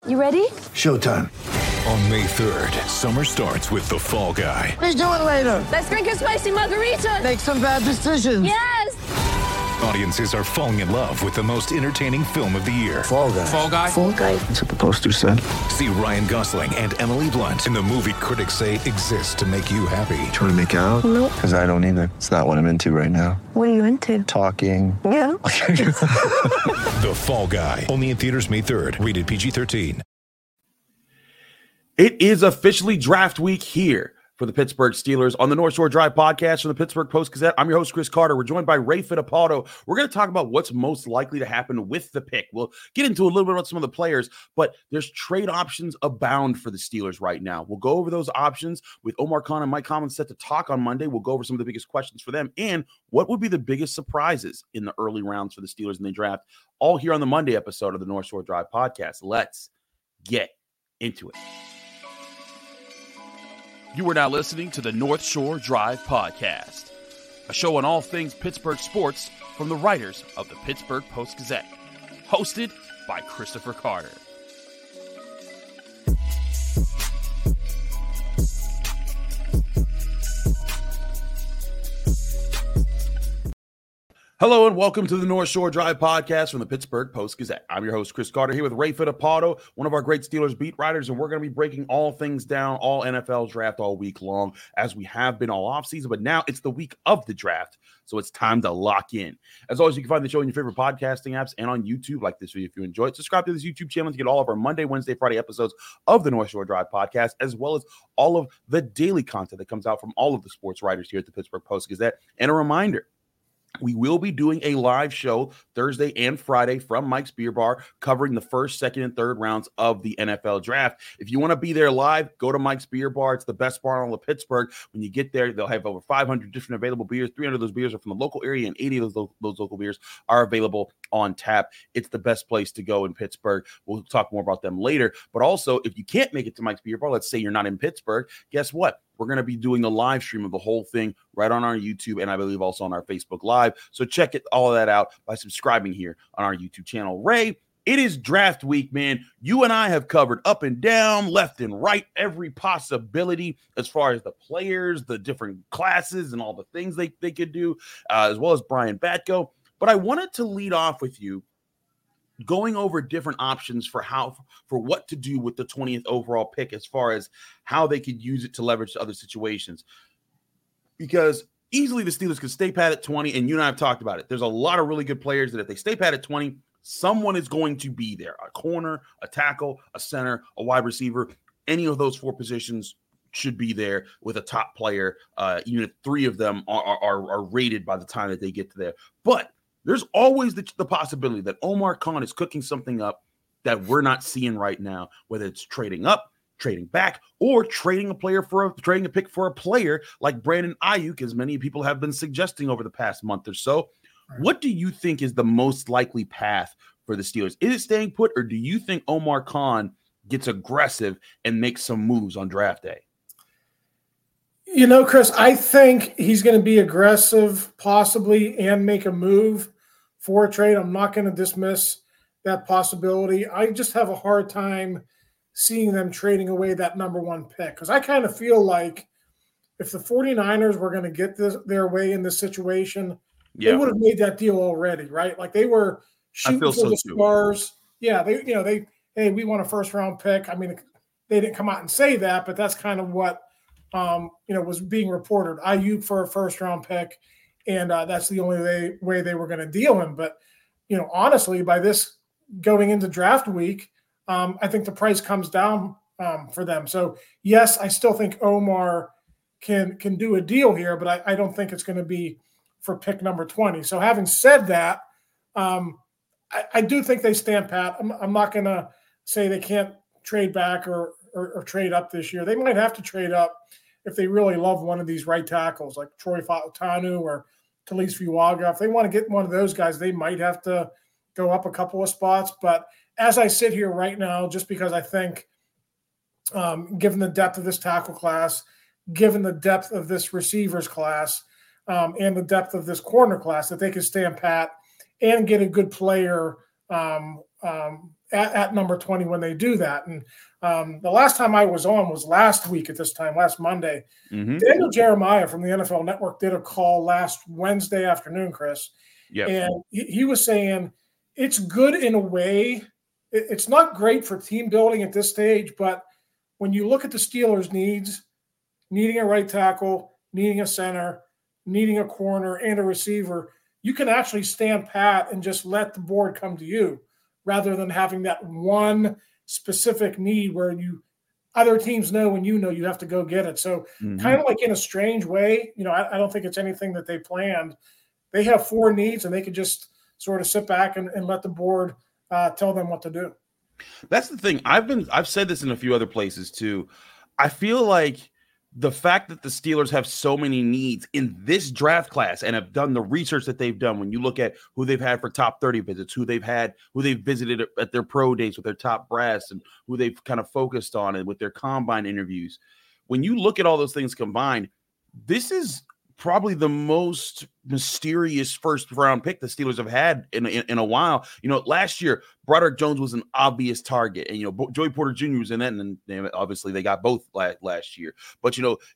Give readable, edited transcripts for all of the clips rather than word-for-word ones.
You ready? Showtime. On May 3rd, summer starts with The Fall Guy. Let's do it later. Let's drink a spicy margarita. Make some bad decisions. Yes! Audiences are falling in love with the most entertaining film of the year. Fall Guy. Fall Guy? Fall Guy. That's what the poster said. See Ryan Gosling and Emily Blunt in the movie critics say exists to make you happy. Trying to make it out? Nope. Because I don't either. It's not what I'm into right now. What are you into? Talking. Yeah. The Fall Guy. Only in theaters May 3rd. Rated PG-13. It is officially draft week here for the Pittsburgh Steelers on the North Shore Drive podcast from the Pittsburgh Post-Gazette. I'm your host, Chris Carter. We're joined by Ray Fittipaldo. We're going to talk about what's most likely to happen with the pick. We'll get into a little bit about some of the players, but there's trade options abound for the Steelers right now. We'll go over those options with Omar Khan and Mike Collins set to talk on Monday. We'll go over some of the biggest questions for them and what would be the biggest surprises in the early rounds for the Steelers in the draft, all here on the Monday episode of the North Shore Drive podcast. Let's get into it. You are now listening to the North Shore Drive Podcast, a show on all things Pittsburgh sports from the writers of the Pittsburgh Post-Gazette, hosted by Christopher Carter. Hello and welcome to the North Shore Drive podcast from the Pittsburgh Post-Gazette. I'm your host, Chris Carter, here with Ray Fittipaldo, one of our great Steelers beat writers, and we're going to be breaking all things down, all NFL draft all week long, as we have been all offseason, but now it's the week of the draft, so it's time to lock in. As always, you can find the show in your favorite podcasting apps and on YouTube. Like this video if you enjoy it. Subscribe to this YouTube channel to get all of our Monday, Wednesday, Friday episodes of the North Shore Drive podcast, as well as all of the daily content that comes out from all of the sports writers here at the Pittsburgh Post-Gazette. And a reminder, we will be doing a live show Thursday and Friday from Mike's Beer Bar covering the first, second, and third rounds of the NFL draft. If you want to be there live, go to Mike's Beer Bar. It's the best bar in all of Pittsburgh. When you get there, they'll have over 500 different available beers. 300 of those beers are from the local area, and 80 of those local beers are available on tap. It's the best place to go in Pittsburgh. We'll talk more about them later. But also, if you can't make it to Mike's Beer Bar, let's say you're not in Pittsburgh, guess what? We're going to be doing a live stream of the whole thing right on our YouTube and I believe also on our Facebook Live. So check all of that out by subscribing here on our YouTube channel. Ray, it is draft week, man. You and I have covered up and down, left and right, every possibility as far as the players, the different classes, and all the things they could do, as well as Brian Batko. But I wanted to lead off with you going over different options for what to do with the 20th overall pick as far as how they could use it to leverage to other situations. Because easily the Steelers could stay pat at 20, and you and I have talked about it. There's a lot of really good players that if they stay pat at 20, someone is going to be there. A corner, a tackle, a center, a wide receiver. Any of those four positions should be there with a top player. Even if three of them are rated by the time that they get to there. But there's always the possibility that Omar Khan is cooking something up that we're not seeing right now, whether it's trading up, trading back, or trading a pick for a player like Brandon Ayuk, as many people have been suggesting over the past month or so. Right. What do you think is the most likely path for the Steelers? Is it staying put, or do you think Omar Khan gets aggressive and makes some moves on draft day? You know, Chris, I think he's going to be aggressive possibly and make a move for a trade. I'm not going to dismiss that possibility. I just have a hard time seeing them trading away that number one pick because I kind of feel like if the 49ers were going to get their way in this situation, they would have made that deal already, right? Like they were shooting for the stars. Yeah, hey, we want a first-round pick. I mean, they didn't come out and say that, but that's kind of what was being reported. Ayuk for a first-round pick, and that's the only way they were going to deal him. But, honestly, by this going into draft week, I think the price comes down for them. So, yes, I still think Omar can do a deal here, but I don't think it's going to be for pick number 20. So having said that, I do think they stand pat. I'm not going to say they can't trade back or trade up this year. They might have to trade up if they really love one of these right tackles like Troy Fautanu or Talise Fuaga. If they want to get one of those guys, they might have to go up a couple of spots. But as I sit here right now, just because I think given the depth of this tackle class, given the depth of this receivers class, and the depth of this corner class, that they can stand pat and get a good player at number 20 when they do that. And the last time I was on was last week at this time, last Monday. Mm-hmm. Daniel Jeremiah from the NFL Network did a call last Wednesday afternoon, Chris. Yep. And he was saying it's good in a way. It's not great for team building at this stage, but when you look at the Steelers' needs, needing a right tackle, needing a center, needing a corner, and a receiver, you can actually stand pat and just let the board come to you rather than having that one specific need where other teams know when you have to go get it. So kind of like in a strange way, I don't think it's anything that they planned. They have 4 needs and they could just sort of sit back and let the board tell them what to do. That's the thing. I've said this in a few other places too. I feel like the fact that the Steelers have so many needs in this draft class and have done the research that they've done, when you look at who they've had for top 30 visits, who they've visited at their pro days with their top brass, and who they've kind of focused on and with their combine interviews. When you look at all those things combined, this is probably the most mysterious first round pick the Steelers have had in a while. Last year, Broderick Jones was an obvious target, and Joey Porter Jr. was in that, and obviously they got both last year. But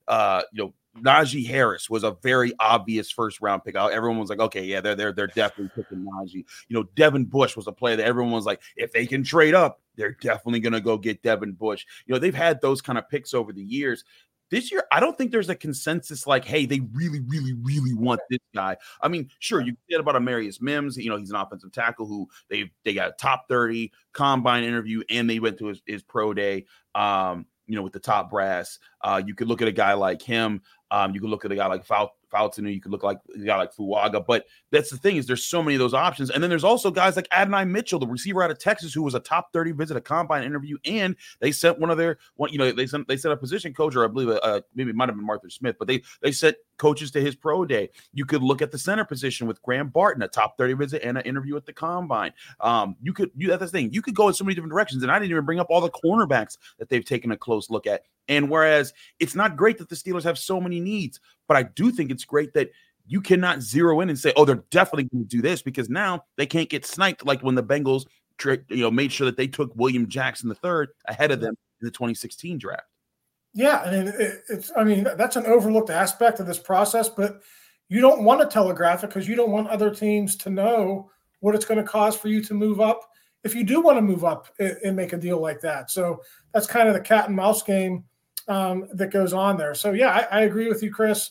Najee Harris was a very obvious first round pick. Everyone was like, okay, yeah, they're definitely picking Najee. Devin Bush was a player that everyone was like, if they can trade up, they're definitely going to go get Devin Bush. They've had those kind of picks over the years. This year, I don't think there's a consensus like, hey, they really, really, really want this guy. I mean, sure, you get about Amarius Mims. He's an offensive tackle who they got a top 30 combine interview, and they went to his pro day, with the top brass. You could look at a guy like him. You could look at a guy like Fulton, you could look like a guy like Fuaga. But that's the thing, is there's so many of those options. And then there's also guys like Adonai Mitchell, the receiver out of Texas, who was a top 30 visit, a combine interview, and they sent they sent a position coach, or I believe maybe it might have been Martha Smith, but they sent coaches to his pro day. You could look at the center position with Graham Barton, a top 30 visit and an interview at the combine. That's the thing. You could go in so many different directions, and I didn't even bring up all the cornerbacks that they've taken a close look at. And whereas it's not great that the Steelers have so many needs, but I do think it's great that you cannot zero in and say, oh, they're definitely going to do this, because now they can't get sniped like when the Bengals made sure that they took William Jackson III ahead of them in the 2016 draft. Yeah, and that's an overlooked aspect of this process, but you don't want to telegraph it because you don't want other teams to know what it's going to cost for you to move up if you do want to move up and make a deal like that. So that's kind of the cat and mouse game that goes on there. So, yeah, I agree with you, Chris.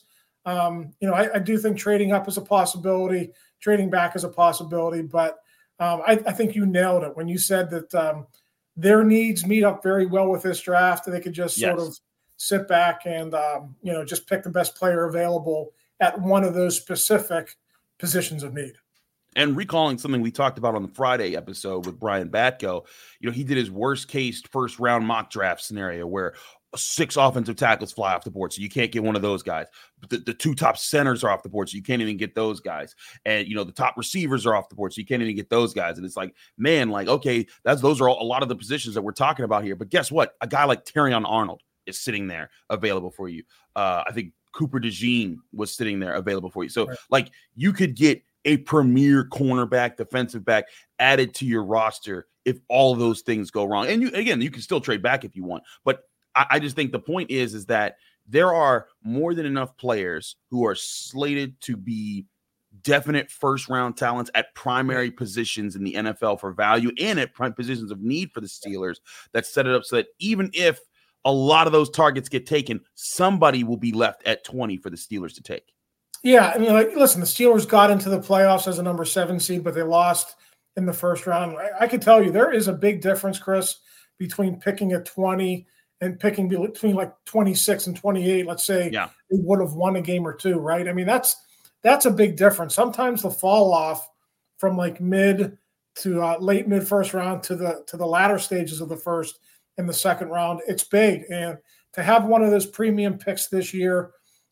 I do think trading up is a possibility, trading back is a possibility, but I think you nailed it when you said that their needs meet up very well with this draft. They could just sort of sit back and, just pick the best player available at one of those specific positions of need. And recalling something we talked about on the Friday episode with Brian Batko, he did his worst case first round mock draft scenario where 6 offensive tackles fly off the board, so you can't get one of those guys. But the 2 top centers are off the board, so you can't even get those guys. And the top receivers are off the board, so you can't even get those guys. And it's like, man, okay, those are a lot of the positions that we're talking about here. But guess what? A guy like Terrion Arnold is sitting there available for you. I think Cooper DeJean was sitting there available for you. So you could get a premier cornerback, defensive back added to your roster if all of those things go wrong. And you can still trade back if you want, but I just think the point is that there are more than enough players who are slated to be definite first-round talents at primary positions in the NFL for value and at positions of need for the Steelers that set it up so that even if a lot of those targets get taken, somebody will be left at 20 for the Steelers to take. Yeah, listen, the Steelers got into the playoffs as a number 7 seed, but they lost in the first round. I can tell you there is a big difference, Chris, between picking at 20 and picking between 26 and 28, let's say, they would have won a game or two, right? I mean, that's a big difference. Sometimes the fall off from mid to late mid first round to the latter stages of the first and the second round, it's big. And to have one of those premium picks this year,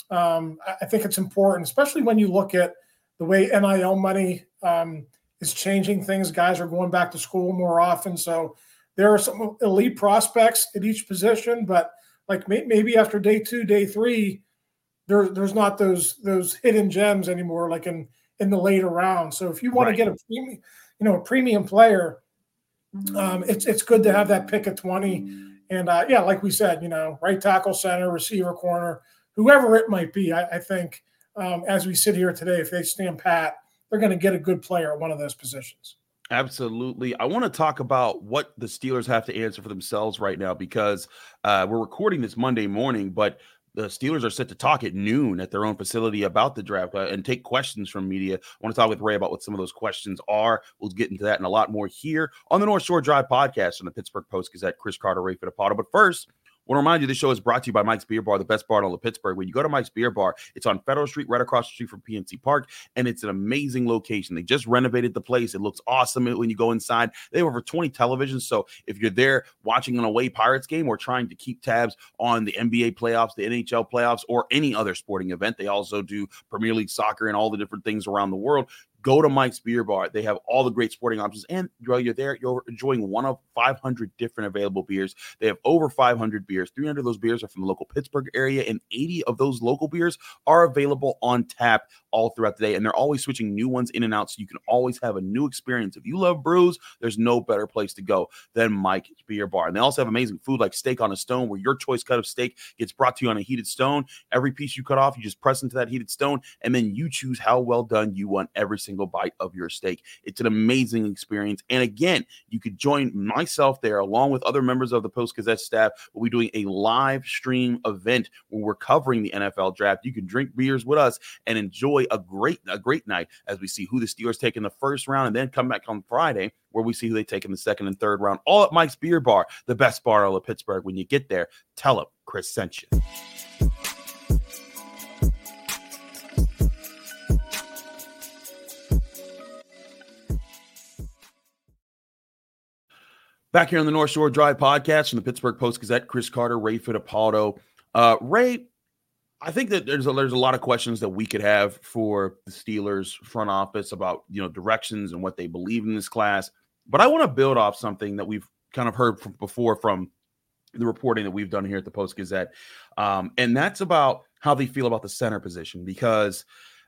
I think it's important, especially when you look at the way NIL money is changing things. Guys are going back to school more often, so there are some elite prospects at each position, but maybe after day 2, day 3, there's not those hidden gems anymore, like in the later rounds. So if you want to get a premium player, it's good to have that pick at 20. And like we said, right tackle, center, receiver, corner, whoever it might be. I think as we sit here today, if they stand pat, they're going to get a good player at one of those positions. Absolutely. I want to talk about what the Steelers have to answer for themselves right now, because we're recording this Monday morning, but the Steelers are set to talk at noon at their own facility about the draft and take questions from media. I want to talk with Ray about what some of those questions are. We'll get into that and a lot more here on the North Shore Drive podcast from the Pittsburgh Post-Gazette. Chris Carter, Ray Fittipaldo. But first, I want to remind you this show is brought to you by Mike's Beer Bar, the best bar in all of Pittsburgh. When you go to Mike's Beer Bar, it's on Federal Street, right across the street from PNC Park, and it's an amazing location. They just renovated the place. It looks awesome when you go inside. They have over 20 televisions, so if you're there watching an away Pirates game or trying to keep tabs on the NBA playoffs, the NHL playoffs, or any other sporting event, they also do Premier League soccer and all the different things around the world. Go to Mike's Beer Bar. They have all the great sporting options. And while you're there, you're enjoying one of 500 different available beers. They have over 500 beers. 300 of those beers are from the local Pittsburgh area, and 80 of those local beers are available on tap all throughout the day. And they're always switching new ones in and out, so you can always have a new experience. If you love brews, there's no better place to go than Mike's Beer Bar. And they also have amazing food like steak on a stone, where your choice cut of steak gets brought to you on a heated stone. Every piece you cut off, you just press into that heated stone, and then you choose how well done you want every single bite of your steak. It's an amazing experience. And again, you could join myself there along with other members of the Post-Gazette staff. We'll be doing a live stream event where we're covering the NFL draft. You can drink beers with us and enjoy a great night as we see who the Steelers take in the first round, and then come back on Friday where we see who they take in the second and third round, all at Mike's Beer Bar, the best bar in all of Pittsburgh. When you get there, tell them Chris sent you. Back here on the North Shore Drive podcast from the Pittsburgh Post-Gazette, Chris Carter, Ray Fittipaldo. Ray, I think that there's a lot of questions that we could have for the Steelers front office about, directions and what they believe in this class. But I want to build off something that we've kind of heard before from the reporting that we've done here at the Post-Gazette. And that's about how they feel about the center position, because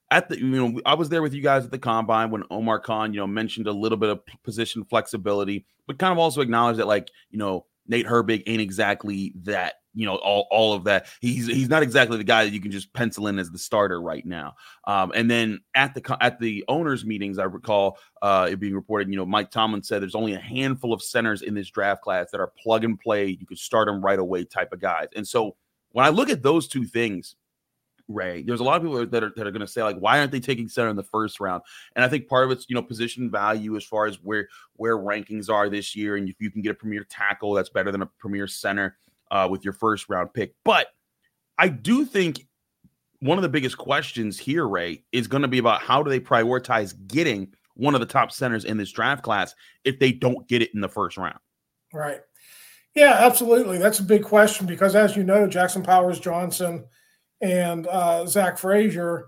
I was there with you guys at the Combine when Omar Khan, mentioned a little bit of position flexibility, but kind of also acknowledged that, Nate Herbig ain't exactly that, all of that. He's not exactly the guy that you can just pencil in as the starter right now. And then at the owners' meetings, I recall it being reported, Mike Tomlin said there's only a handful of centers in this draft class that are plug and play. You could start them right away type of guys. And so when I look at those two things, Ray, there's a lot of people that are going to say, why aren't they taking center in the first round? And I think part of it's, position value as far as where rankings are this year. And if you can get a premier tackle, that's better than a premier center with your first round pick. But I do think one of the biggest questions here, Ray, is going to be about how do they prioritize getting one of the top centers in this draft class if they don't get it in the first round? Right. Yeah, absolutely. That's a big question because, as you know, Jackson Powers-Johnson and Zach Frazier,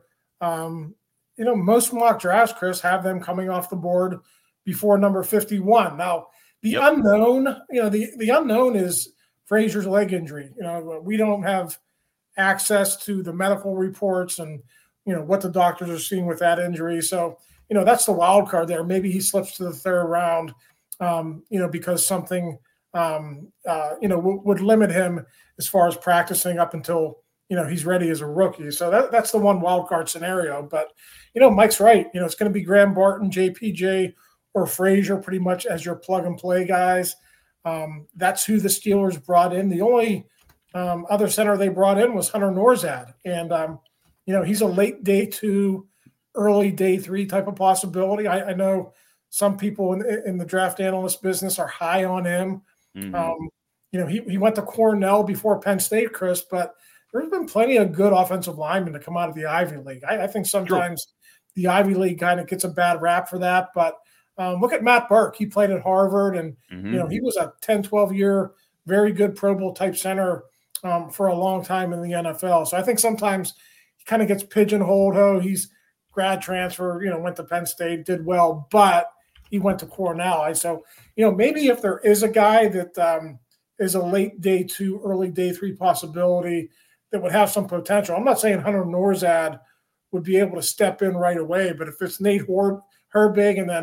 most mock drafts, Chris, have them coming off the board before number 51. Now, the unknown, the unknown is Frazier's leg injury. We don't have access to the medical reports and, what the doctors are seeing with that injury. So, that's the wild card there. Maybe he slips to the third round, because something, would limit him as far as practicing up until he's ready as a rookie. So that's the one wild card scenario. But, Mike's right. It's going to be Graham Barton, JPJ, or Frazier pretty much as your plug-and-play guys. That's who the Steelers brought in. The only other center they brought in was Hunter Norzad. And, he's a late day 2, early day 3 type of possibility. I know some people in the draft analyst business are high on him. Mm-hmm. He went to Cornell before Penn State, Chris, but there's been plenty of good offensive linemen to come out of the Ivy League. I think sometimes the Ivy League kind of gets a bad rap for that. But look at Matt Burke. He played at Harvard, and he was a 10, 12-year, very good Pro Bowl type center for a long time in the NFL. So I think sometimes he kind of gets pigeonholed. Oh, he's grad transfer, went to Penn State, did well, but he went to Cornell. So, maybe if there is a guy that is a late day 2, early day 3 possibility that would have some potential. I'm not saying Hunter Norzad would be able to step in right away, but if it's Nate Herbig and then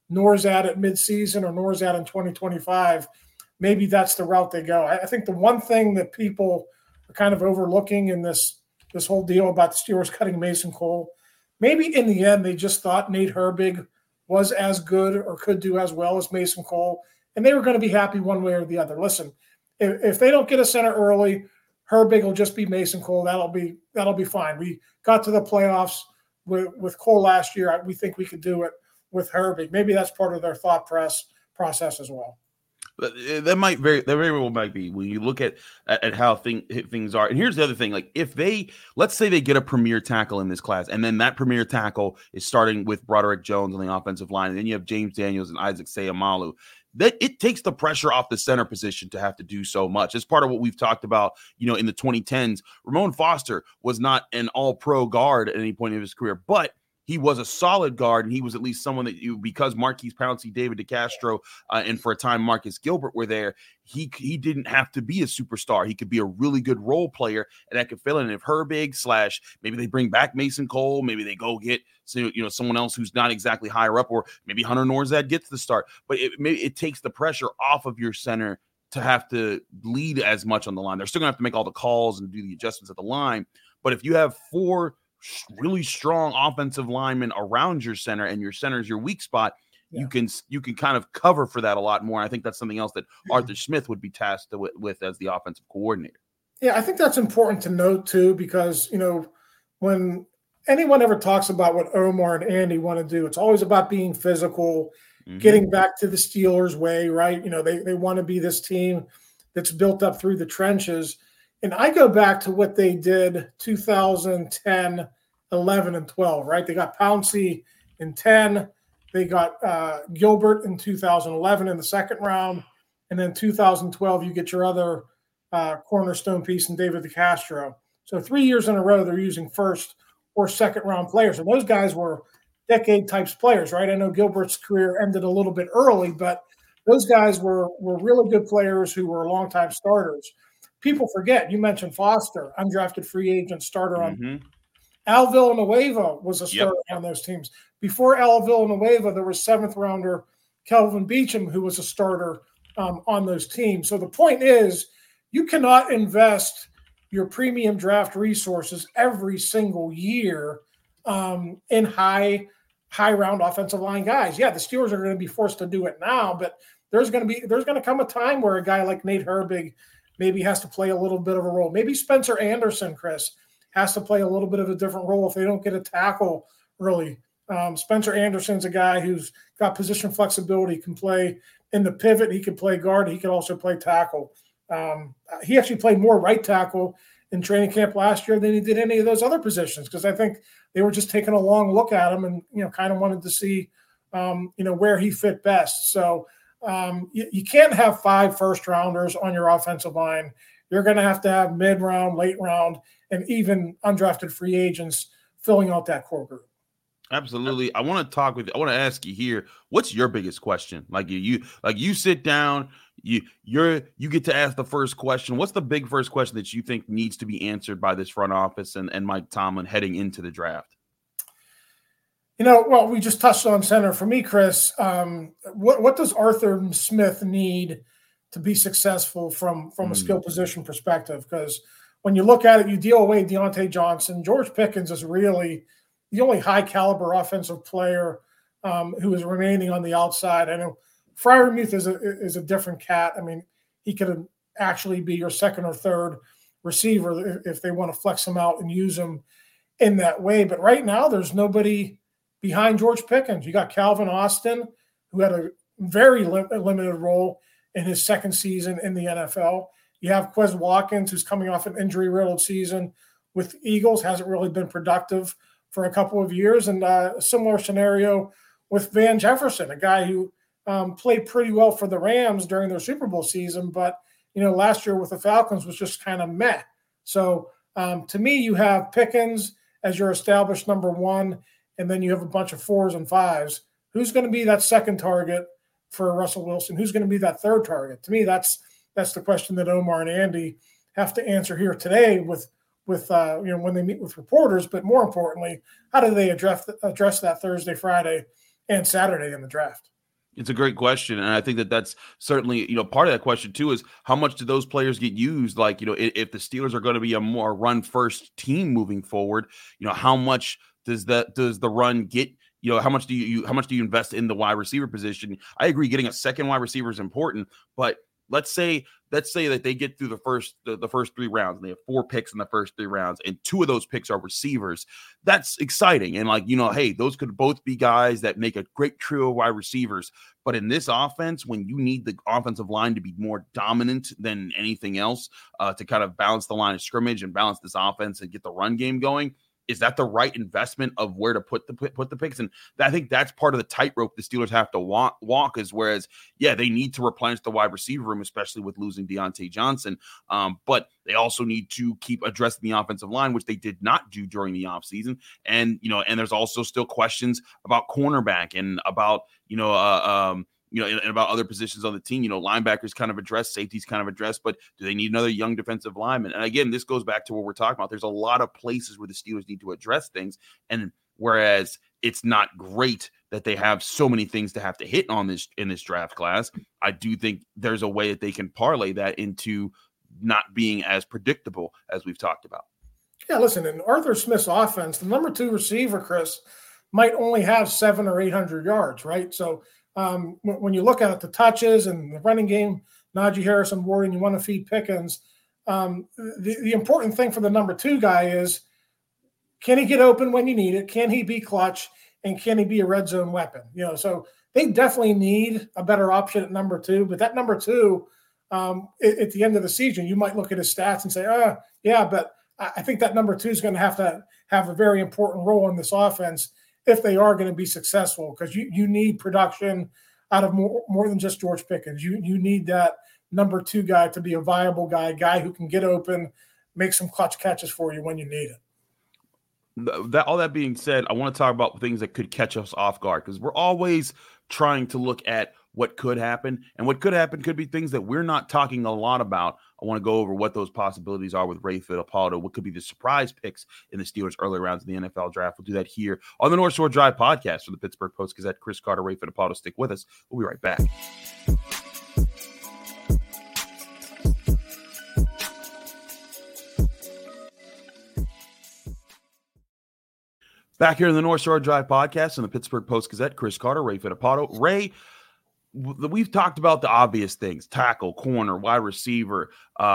Norzad at midseason or Norzad in 2025, maybe that's the route they go. I think the one thing that people are kind of overlooking in this whole deal about the Steelers cutting Mason Cole, maybe in the end they just thought Nate Herbig was as good or could do as well as Mason Cole, and they were going to be happy one way or the other. Listen, if they don't get a center early, Herbig will just be Mason Cole. That'll be fine. We got to the playoffs with Cole last year. We think we could do it with Herbig. Maybe that's part of their thought process as well. That very well might be when you look at how things are. And here's the other thing: like if let's say they get a premier tackle in this class, and then that premier tackle is starting with Broderick Jones on the offensive line, and then you have James Daniels and Isaac Seumalo. That it takes the pressure off the center position to have to do so much. It's part of what we've talked about, in the 2010s. Ramon Foster was not an all-pro guard at any point in his career, but he was a solid guard, and he was at least someone that because Marquise Pouncey, David DeCastro, and for a time Marcus Gilbert were there, he didn't have to be a superstar. He could be a really good role player, and that could fill in. If Herbig / maybe they bring back Mason Cole, maybe they go get someone else who's not exactly higher up, or maybe Hunter Norzad gets the start. But it takes the pressure off of your center to have to lead as much on the line. They're still going to have to make all the calls and do the adjustments at the line. But if you have 4 really strong offensive linemen around your center, and your center is your weak spot, you can kind of cover for that a lot more. And I think that's something else that Arthur Smith would be tasked with as the offensive coordinator. Yeah, I think that's important to note too, because when anyone ever talks about what Omar and Andy want to do, it's always about being physical, getting back to the Steelers way, right? They want to be this team that's built up through the trenches. And I go back to what they did 2010, 11, and 12, right? They got Pouncey in 10. They got Gilbert in 2011 in the second round. And then 2012, you get your other cornerstone piece in David DeCastro. So 3 years in a row, they're using first or second round players. And those guys were decade types players, right? I know Gilbert's career ended a little bit early, but those guys were really good players who were longtime starters. People forget, you mentioned Foster, undrafted free agent starter on Al Villanueva was a starter on those teams. Before Al Villanueva, there was 7th rounder Kelvin Beachum, who was a starter on those teams. So the point is, you cannot invest your premium draft resources every single year in high round offensive line guys. Yeah, the Steelers are going to be forced to do it now, but there's going to come a time where a guy like Nate Herbig maybe has to play a little bit of a role. Maybe Spencer Anderson, Chris, has to play a little bit of a different role if they don't get a tackle early. Spencer Anderson's a guy who's got position flexibility, can play in the pivot. He can play guard. He can also play tackle. He actually played more right tackle in training camp last year than he did any of those other positions, because I think they were just taking a long look at him and, kind of wanted to see, where he fit best. So, you can't have 5 first-rounders on your offensive line. You're going to have mid-round, late round, and even undrafted free agents filling out that core group. Absolutely. I want to ask you here, what's your biggest question? Like you sit down, you get to ask the first question. What's the big first question that you think needs to be answered by this front office and Mike Tomlin heading into the draft? Well, we just touched on center. For me, Chris, what does Arthur Smith need to be successful from a skill position perspective? Because when you look at it, you deal away Deontay Johnson. George Pickens is really the only high-caliber offensive player who is remaining on the outside. I know Freiermuth is a different cat. I mean, he could actually be your second or third receiver if they want to flex him out and use him in that way. But right now, there's nobody behind George Pickens. You got Calvin Austin, who had a very limited role in his second season in the NFL. You have Quez Watkins, who's coming off an injury-riddled season with the Eagles, hasn't really been productive for a couple of years. And a similar scenario with Van Jefferson, a guy who played pretty well for the Rams during their Super Bowl season, but last year with the Falcons was just kind of meh. So to me, you have Pickens as your established number one, and then you have a bunch of 4s and 5s. Who's going to be that second target for Russell Wilson? Who's going to be that third target? To me, that's the question that Omar and Andy have to answer here today with when they meet with reporters. But more importantly, how do they address that Thursday, Friday, and Saturday in the draft? It's a great question, and I think that that's certainly, part of that question too is how much do those players get used? Like, if the Steelers are going to be a more run first team moving forward, how much does the run get? How much do you invest in the wide receiver position? I agree, getting a second wide receiver is important, but let's say that they get through the first 3 rounds and they have 4 picks in the first 3 rounds and 2 of those picks are receivers. That's exciting. And hey, those could both be guys that make a great trio of wide receivers. But in this offense, when you need the offensive line to be more dominant than anything else, to kind of balance the line of scrimmage and balance this offense and get the run game going, is that the right investment of where to put the picks? And I think that's part of the tightrope the Steelers have to walk is whereas, yeah, they need to replenish the wide receiver room, especially with losing Deontay Johnson. But they also need to keep addressing the offensive line, which they did not do during the offseason. And, and there's also still questions about cornerback and about, and about other positions on the team. Linebackers kind of addressed, safeties kind of addressed, but do they need another young defensive lineman? And again, this goes back to what we're talking about. There's a lot of places where the Steelers need to address things. And whereas it's not great that they have so many things to have to hit on in this draft class, I do think there's a way that they can parlay that into not being as predictable as we've talked about. Yeah, listen, in Arthur Smith's offense, the number 2 receiver, Chris, might only have 700 or 800 yards, right? So when you look at it, the touches and the running game, Najee Harrison Ward, and you want to feed Pickens, the important thing for the number 2 guy is, can he get open when you need it? Can he be clutch? And can he be a red zone weapon? So they definitely need a better option at number 2. But that number 2, at the end of the season, you might look at his stats and say, yeah, but I think that number 2 is going to have a very important role in this offense if they are going to be successful, because you need production out of more than just George Pickens. You need that number 2 guy to be a viable guy who can get open, make some clutch catches for you when you need it. All that being said, I want to talk about things that could catch us off guard, because we're always trying to look at what could happen, and what could happen could be things that we're not talking a lot about. I want to go over what those possibilities are with Ray Fittipaldo, what could be the surprise picks in the Steelers' early rounds in the NFL draft. We'll do that here on the North Shore Drive podcast for the Pittsburgh Post-Gazette. Chris Carter, Ray Fittipaldo, stick with us. We'll be right back. Back here in the North Shore Drive podcast and the Pittsburgh Post-Gazette, Chris Carter, Ray Fittipaldo. Ray, we've talked about the obvious things: tackle, corner, wide receiver,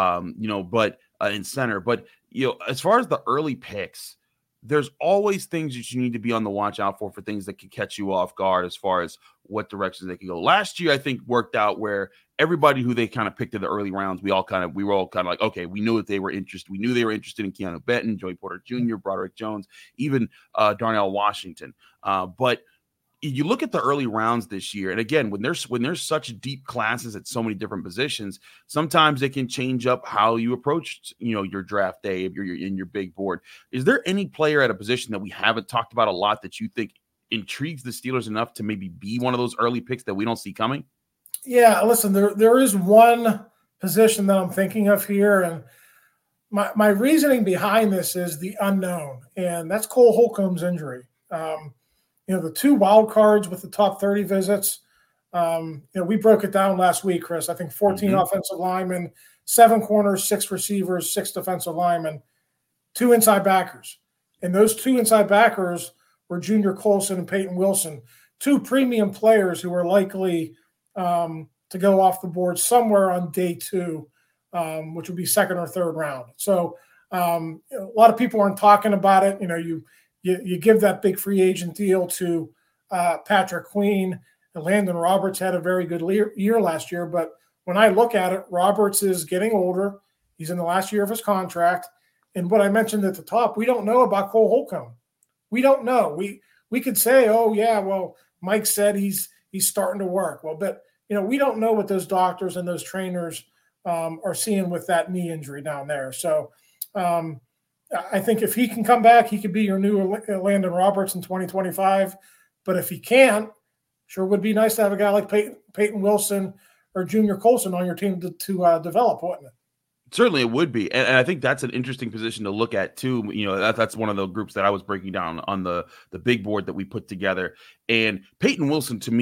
but in center. But as far as the early picks, there's always things that you need to be on the watch out for things that could catch you off guard as far as what directions they could go. Last year, I think, worked out where everybody who they kind of picked in the early rounds, we were all kind of like, okay, we knew that they were interested. We knew they were interested in Keanu Benton, Joey Porter Jr., Broderick Jones, even Darnell Washington. But you look at the early rounds this year, and again, when there's such deep classes at so many different positions, sometimes it can change up how you approach, your draft day if you're in your big board. Is there any player at a position that we haven't talked about a lot that you think intrigues the Steelers enough to maybe be one of those early picks that we don't see coming? Yeah, listen, there is one position that I'm thinking of here, and my reasoning behind this is the unknown, and that's Cole Holcomb's injury. The 2 wild cards with the top 30 visits. We broke it down last week, Chris. I think 14 offensive linemen, 7 corners, 6 receivers, 6 defensive linemen, 2 inside backers. And those 2 inside backers were Junior Colson and Peyton Wilson, 2 premium players who are likely to go off the board somewhere on day 2, which would be 2nd or 3rd round. So a lot of people aren't talking about it. You give that big free agent deal to Patrick Queen. And Landon Roberts had a very good year last year. But when I look at it, Roberts is getting older. He's in the last year of his contract. And what I mentioned at the top, we don't know about Cole Holcomb. We don't know. We could say, oh, yeah, well, Mike said he's starting to work. Well, but, we don't know what those doctors and those trainers are seeing with that knee injury down there. So, I think if he can come back, he could be your new Landon Roberts in 2025. But if he can't, sure would be nice to have a guy like Peyton Wilson or Junior Colson on your team to develop, wouldn't it? Certainly it would be. And I think that's an interesting position to look at too. That's one of the groups that I was breaking down on the big board that we put together. And Peyton Wilson, to me,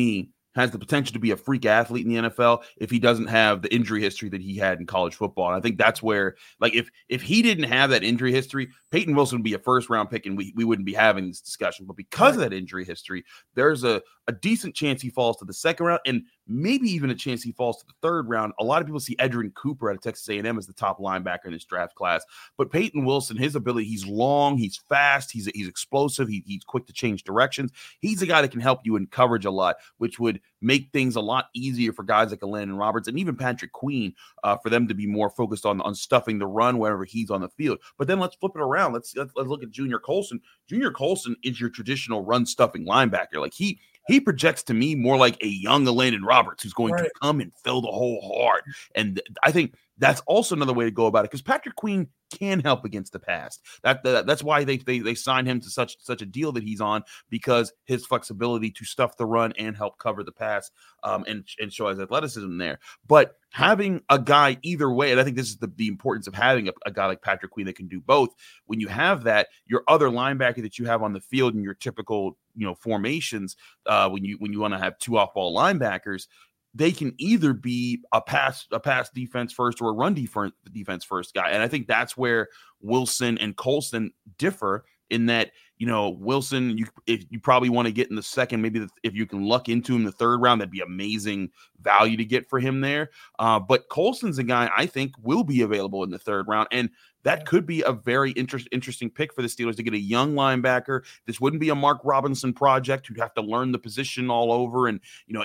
has the potential to be a freak athlete in the NFL if he doesn't have the injury history that he had in college football. And I think that's where, like, if he didn't have that injury history, Peyton Wilson would be a first-round pick, and we wouldn't be having this discussion. But because of that injury history, there's a decent chance he falls to the second round, and maybe even a chance he falls to the third round. A lot of people see Edgerrin Cooper out of Texas A&M as the top linebacker in this draft class. But Peyton Wilson, his ability, he's long, he's fast, he's explosive, he's quick to change directions. He's a guy that can help you in coverage a lot, which would make things a lot easier for guys like Landon Roberts and even Patrick Queen for them to be more focused on stuffing the run wherever he's on the field. But then let's flip it around. Let's look at Junior Colson. Junior Colson is your traditional run-stuffing linebacker. Like he projects to me more like a young Landon Roberts who's going to come and fill the hole hard. And I think that's also another way to go about it, because Patrick Queen can help against the pass. That's why they signed him to such a deal that he's on, because his flexibility to stuff the run and help cover the pass and show his athleticism there. But having a guy either way, and I think this is the importance of having a guy like Patrick Queen that can do both. When you have that, your other linebacker that you have on the field in your typical formations, when you want to have two off-ball linebackers, they can either be a pass defense first or a run defense first guy. And I think that's where Wilson and Colson differ, in that, Wilson, if you probably want to get in the second, maybe if you can luck into him in the third round, that'd be amazing value to get for him there. But Colson's a guy I think will be available in the third round. And that could be a very interesting pick for the Steelers to get a young linebacker. This wouldn't be a Mark Robinson project who'd have to learn the position all over and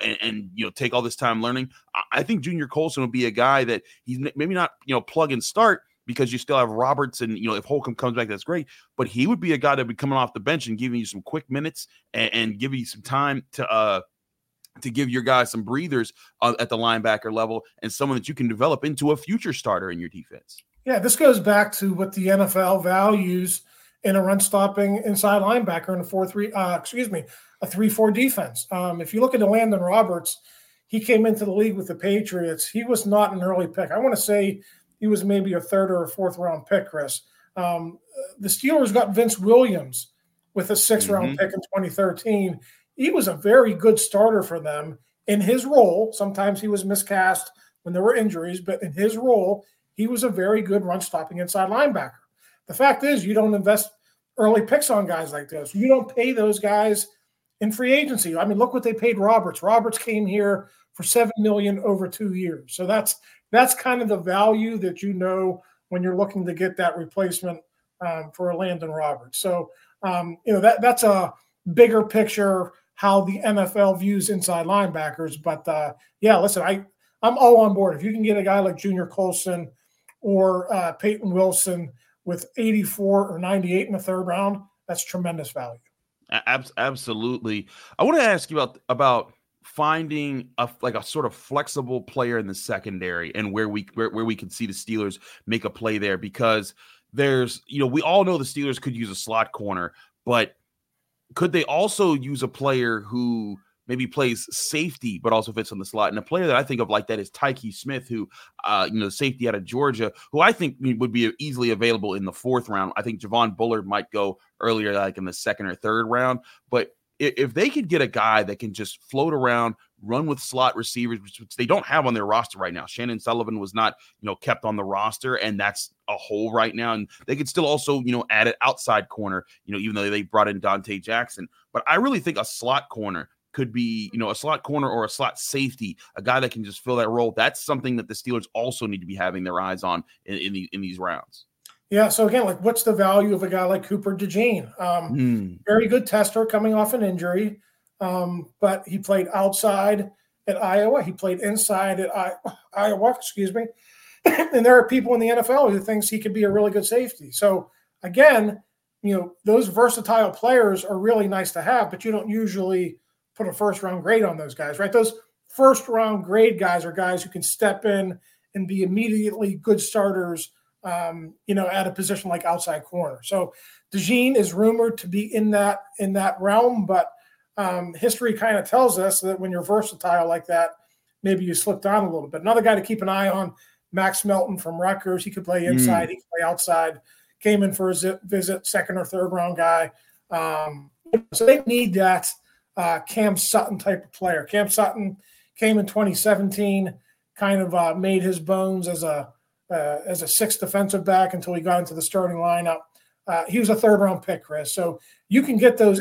take all this time learning. I think Junior Colson would be a guy that he's maybe not, plug and start, because you still have Roberts, and if Holcomb comes back, that's great. But he would be a guy that would be coming off the bench and giving you some quick minutes and giving you some time to give your guys some breathers at the linebacker level, and someone that you can develop into a future starter in your defense. Yeah, this goes back to what the NFL values in a run-stopping inside linebacker in a 3-4 defense. If you look at Landon Roberts, he came into the league with the Patriots. He was not an early pick. I want to say he was maybe a third or a fourth round pick, Chris. The Steelers got Vince Williams with a sixth-round pick in 2013. He was a very good starter for them in his role. Sometimes he was miscast when there were injuries, but in his role, he was a very good run-stopping inside linebacker. The fact is, you don't invest early picks on guys like this. You don't pay those guys in free agency. I mean, look what they paid Roberts. Roberts came here for $7 million over 2 years. So that's kind of the value that when you're looking to get that replacement for a Landon Roberts. So that's a bigger picture how the NFL views inside linebackers. But listen, I'm all on board. If you can get a guy like Junior Colson or Peyton Wilson with 84 or 98 in the third round, that's tremendous value. Absolutely. I want to ask you about finding a sort of flexible player in the secondary, and where we can see the Steelers make a play there, because there's, we all know the Steelers could use a slot corner, but could they also use a player who maybe plays safety but also fits on the slot? And a player that I think of like that is Tyke Smith, who safety out of Georgia, who I think would be easily available in the fourth round. I think Javon Bullard might go earlier, like in the second or third round, but if they could get a guy that can just float around, run with slot receivers, which they don't have on their roster right now. Shannon Sullivan was not, kept on the roster, and that's a hole right now. And they could still also, add an outside corner, even though they brought in Dante Jackson. But I really think a slot corner could be, a slot corner or a slot safety, a guy that can just fill that role. That's something that the Steelers also need to be having their eyes on in these rounds. Yeah, so again, what's the value of a guy like Cooper DeJean? Very good tester coming off an injury, but he played outside at Iowa. He played inside at Iowa, and there are people in the NFL who thinks he could be a really good safety. So again, those versatile players are really nice to have, but you don't usually put a first-round grade on those guys, right? Those first-round grade guys are guys who can step in and be immediately good starters, at a position like outside corner. So DeJean is rumored to be in that realm, but history kind of tells us that when you're versatile like that, maybe you slip down a little bit. Another guy to keep an eye on, Max Melton from Rutgers. He could play inside, he could play outside. Came in for a visit, second or third round guy. So they need that Cam Sutton type of player. Cam Sutton came in 2017, kind of made his bones as a sixth defensive back until he got into the starting lineup. He was a third-round pick, Chris. So you can get those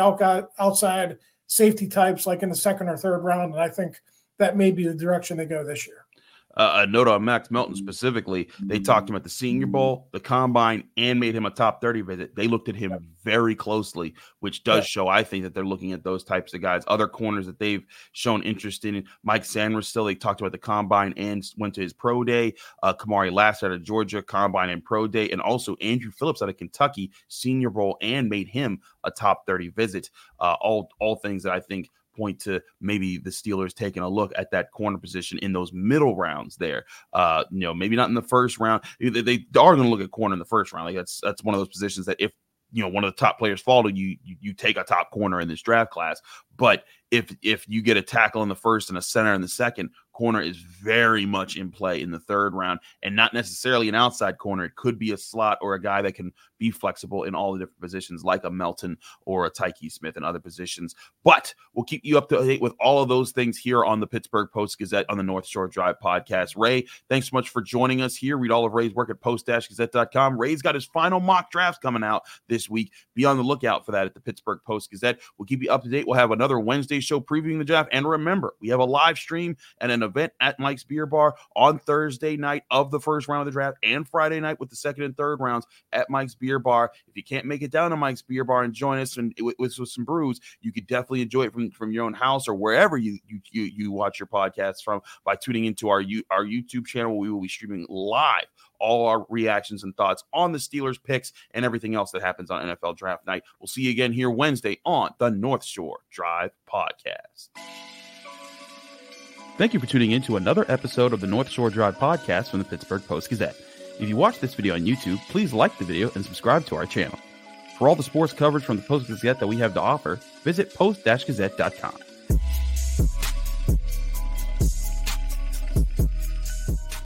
outside safety types like in the second or third round, and I think that may be the direction they go this year. A note on Max Melton specifically, they talked to him at the Senior Bowl, the Combine, and made him a top 30 visit. They looked at him very closely, which does show, I think, that they're looking at those types of guys. Other corners that they've shown interest in, Mike Sanders still, they talked about the Combine and went to his pro day. Kamari Lassiter out of Georgia, Combine and pro day. And also Andrew Phillips out of Kentucky, Senior Bowl, and made him a top 30 visit. All things that I think point to maybe the Steelers taking a look at that corner position in those middle rounds there. Maybe not in the first round. They are going to look at corner in the first round. Like that's one of those positions that if one of the top players fall to you, you take a top corner in this draft class. But if you get a tackle in the first and a center in the second, corner is very much in play in the third round, and not necessarily an outside corner. It could be a slot or a guy that can be flexible in all the different positions, like a Melton or a Tyke Smith and other positions. But we'll keep you up to date with all of those things here on the Pittsburgh Post-Gazette on the North Shore Drive podcast. Ray, thanks so much for joining us here. Read all of Ray's work at post-gazette.com. Ray's got his final mock drafts coming out this week. Be on the lookout for that at the Pittsburgh Post-Gazette. We'll keep you up to date. We'll have another Wednesday show previewing the draft. And remember, we have a live stream and an event at Mike's Beer Bar on Thursday night of the first round of the draft and Friday night with the second and third rounds at Mike's Beer Bar. If you can't make it down to Mike's Beer Bar and join us with some brews, you could definitely enjoy it from your own house or wherever you watch your podcasts from by tuning into our YouTube channel. We will be streaming live all our reactions and thoughts on the Steelers picks and everything else that happens on NFL Draft Night. We'll see you again here Wednesday on the North Shore Drive podcast. Thank you for tuning in to another episode of the North Shore Drive podcast from the Pittsburgh Post-Gazette. If you watch this video on YouTube, please like the video and subscribe to our channel. For all the sports coverage from the Post-Gazette that we have to offer, visit post-gazette.com.